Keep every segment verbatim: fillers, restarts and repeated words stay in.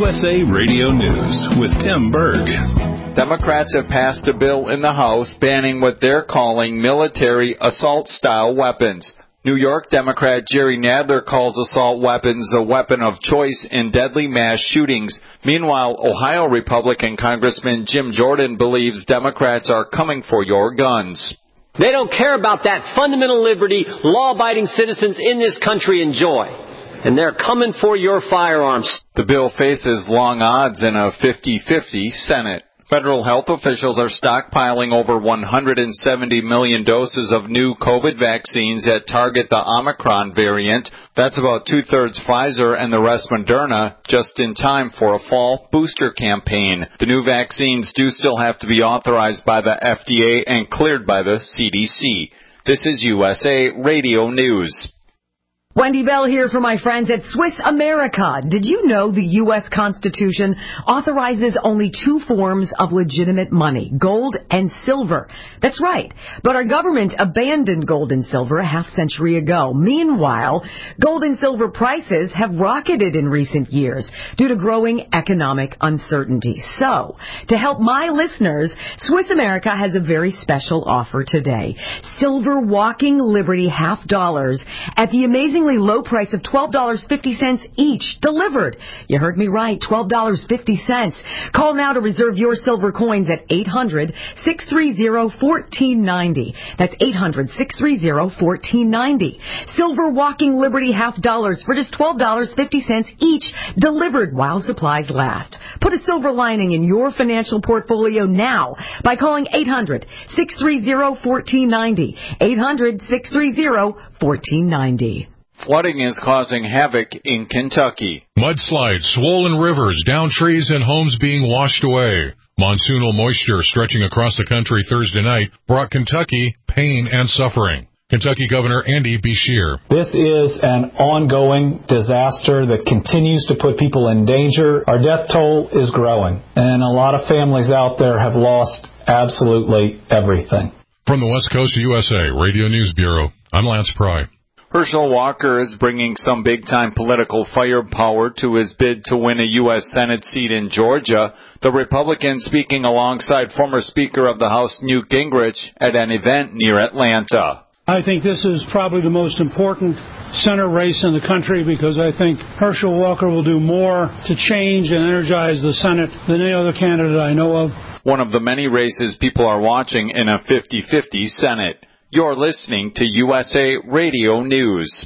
S A Radio News with Tim Berg. Democrats have passed a bill in the House banning what they're calling military assault-style weapons. New York Democrat Jerry Nadler calls assault weapons a weapon of choice in deadly mass shootings. Meanwhile, Ohio Republican Congressman Jim Jordan believes Democrats are coming for your guns. They don't care about that fundamental liberty law-abiding citizens in this country enjoy. And they're coming for your firearms. The bill faces long odds in a fifty-fifty Senate. Federal health officials are stockpiling over one hundred seventy million doses of new COVID vaccines that target the Omicron variant. That's about two-thirds Pfizer and the rest Moderna, just in time for a fall booster campaign. The new vaccines do still have to be authorized by the F D A and cleared by the C D C. This is U S A Radio News. Wendy Bell here for my friends at Swiss America. Did you know the U S Constitution authorizes only two forms of legitimate money, gold and silver? That's right. But our government abandoned gold and silver a half century ago. Meanwhile, gold and silver prices have rocketed in recent years due to growing economic uncertainty. So, to help my listeners, Swiss America has a very special offer today. Silver Walking Liberty half dollars at the amazing low price of twelve dollars and fifty cents each, delivered. You heard me right, twelve dollars and fifty cents. Call now to reserve your silver coins at eight hundred, six three zero, one four nine zero. That's eight hundred, six three zero, one four nine zero. Silver Walking Liberty half dollars for just twelve dollars and fifty cents each, delivered while supplies last. Put a silver lining in your financial portfolio now by calling eight hundred, six three zero, one four nine zero. eight hundred, six three zero, one four nine zero. Flooding is causing havoc in Kentucky. Mudslides, swollen rivers, downed trees, and homes being washed away. Monsoonal moisture stretching across the country Thursday night brought Kentucky pain and suffering. Kentucky Governor Andy Beshear. This is an ongoing disaster that continues to put people in danger. Our death toll is growing, and a lot of families out there have lost absolutely everything. From the West Coast U S A Radio News Bureau, I'm Lance Pry. Herschel Walker is bringing some big-time political firepower to his bid to win a U S Senate seat in Georgia. The Republican speaking alongside former Speaker of the House Newt Gingrich at an event near Atlanta. I think this is probably the most important Senate race in the country because I think Herschel Walker will do more to change and energize the Senate than any other candidate I know of. One of the many races people are watching in a fifty-fifty Senate. You're listening to U S A Radio News.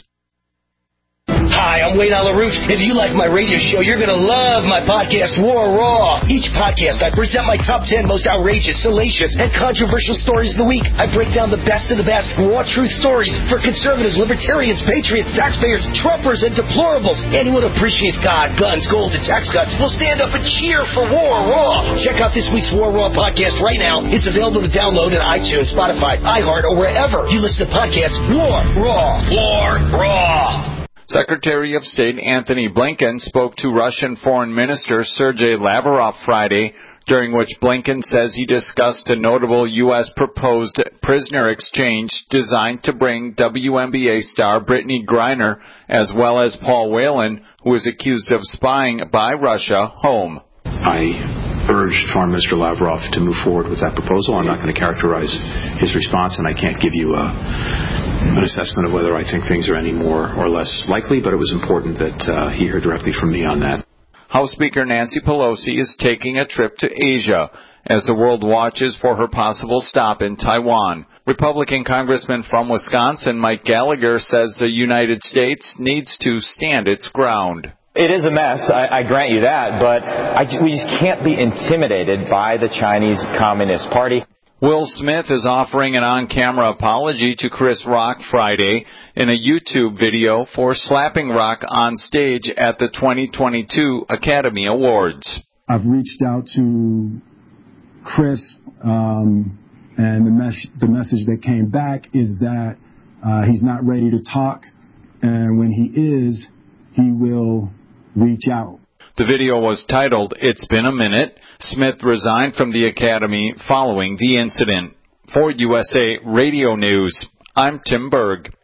Hi, I'm Wayne LaRouche. If you like my radio show, you're going to love my podcast, War Raw. Each podcast, I present my top ten most outrageous, salacious, and controversial stories of the week. I break down the best of the best raw truth stories for conservatives, libertarians, patriots, taxpayers, Trumpers, and deplorables. Anyone who appreciates God, guns, gold, and tax cuts will stand up and cheer for War Raw. Check out this week's War Raw podcast right now. It's available to download on iTunes, Spotify, iHeart, or wherever you listen to podcasts. War Raw. War Raw. Secretary of State Antony Blinken spoke to Russian Foreign Minister Sergei Lavrov Friday, during which Blinken says he discussed a notable U S proposed prisoner exchange designed to bring W N B A star Brittany Griner, as well as Paul Whelan, who is accused of spying by Russia, home. I urged Foreign Minister Lavrov to move forward with that proposal. I'm not going to characterize his response, and I can't give you a, an assessment of whether I think things are any more or less likely, but it was important that uh, he heard directly from me on that. House Speaker Nancy Pelosi is taking a trip to Asia as the world watches for her possible stop in Taiwan. Republican Congressman from Wisconsin Mike Gallagher says the United States needs to stand its ground. It is a mess, I, I grant you that, but I, we just can't be intimidated by the Chinese Communist Party. Will Smith is offering an on-camera apology to Chris Rock Friday in a YouTube video for slapping Rock on stage at the twenty twenty-two Academy Awards. I've reached out to Chris, um, and the, mes- the message that came back is that uh, he's not ready to talk, and when he is, he will reach out. The video was titled, "It's Been a Minute." Smith resigned from the Academy following the incident. For U S A Radio News, I'm Tim Berg.